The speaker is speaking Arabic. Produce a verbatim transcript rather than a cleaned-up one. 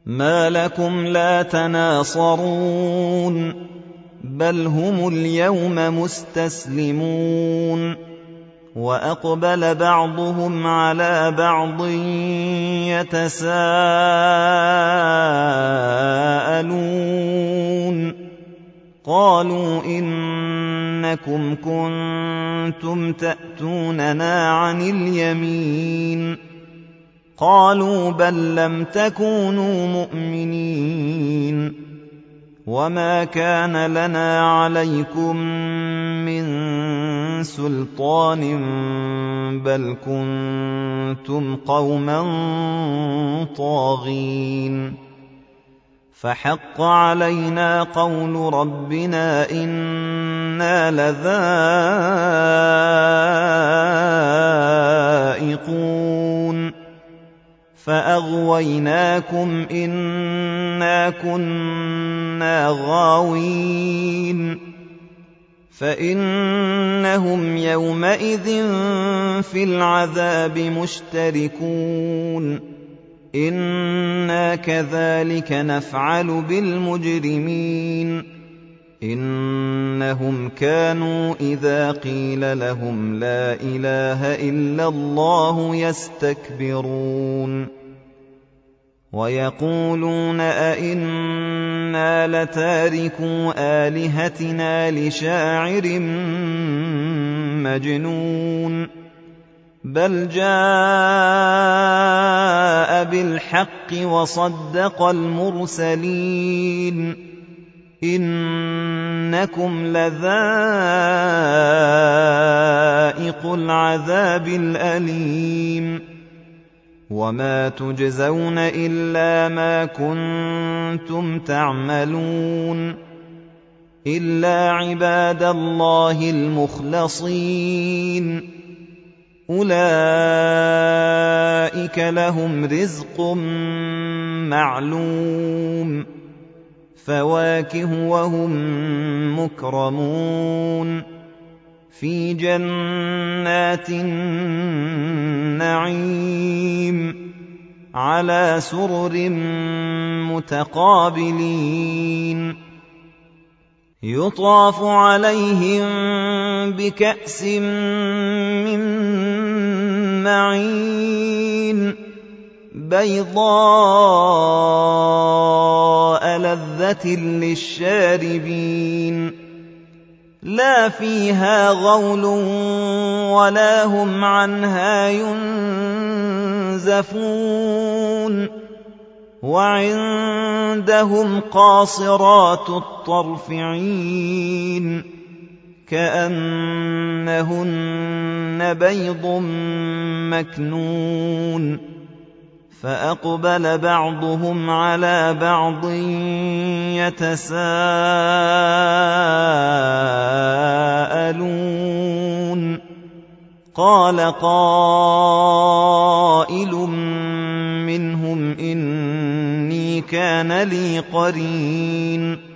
مَا لَكُمْ لَا تَنَاصَرُونَ بَلْ هُمُ الْيَوْمَ مُسْتَسْلِمُونَ وَأَقْبَلَ بَعْضُهُمْ عَلَىٰ بَعْضٍ يَتَسَاءَلُونَ قَالُوا إِنَّكُمْ كُنتُمْ تَأْتُونَنَا عَنِ الْيَمِينِ قَالُوا بَل لَّمْ تَكُونُوا مُؤْمِنِينَ وَمَا كَانَ لَنَا عَلَيْكُم مِّن سُلْطَانٍ بَلْ كُنتُمْ قَوْمًا طَاغِينَ فَحَقَّ عَلَيْنَا قَوْلُ رَبِّنَا إِنَّا لَذَائِقُونَ فَأَغْوَيْنَاكُمْ إِنَّا كُنَّا غَاوِينَ فَإِنَّهُمْ يَوْمَئِذٍ فِي الْعَذَابِ مُشْتَرِكُونَ إِنَّا كَذَلِكَ نَفْعَلُ بِالْمُجْرِمِينَ إِنَّهُمْ كَانُوا إِذَا قِيلَ لَهُمْ لَا إِلَٰهَ إِلَّا اللَّهُ يَسْتَكْبِرُونَ وَيَقُولُونَ أَئِنَّا لَتَارِكُو آلِهَتِنَا لِشَاعِرٍ مَّجْنُونٍ بَلْ جَاءَ بِالْحَقِّ وَصَدَّقَ الْمُرْسَلِينَ إِنَّكُمْ لَذَائِقُو الْعَذَابِ الْأَلِيمِ وَمَا تُجْزَوْنَ إِلَّا مَا كُنتُمْ تَعْمَلُونَ إِلَّا عِبَادَ اللَّهِ الْمُخْلَصِينَ أُولَئِكَ لَهُمْ رِزْقٌ مَّعْلُومٌ فَوَاكِهُ وَهُم مُّكْرَمُونَ فِي جَنَّاتِ النَّعِيمِ عَلَىٰ سُرُرٍ مُّتَقَابِلِينَ يُطَافُ عَلَيْهِم بِكَأْسٍ مِّن مَّعِينٍ بَيْضَاءَ لَذَّةٍ لِّلشَّارِبِينَ لَا فِيهَا غَوْلٌ وَلَا هُمْ عَنْهَا يُنزَفُونَ وَعِندَهُمْ قَاصِرَاتُ الطَّرْفِ عِينٌ كَأَنَّهُنَّ بَيْضٌ مَّكْنُونٌ فَأَقْبَلَ بَعْضُهُمْ عَلَىٰ بَعْضٍ يَتَسَاءَلُونَ قَالَ قَائِلٌ مِّنْهُمْ إِنِّي كَانَ لِي قَرِينٌ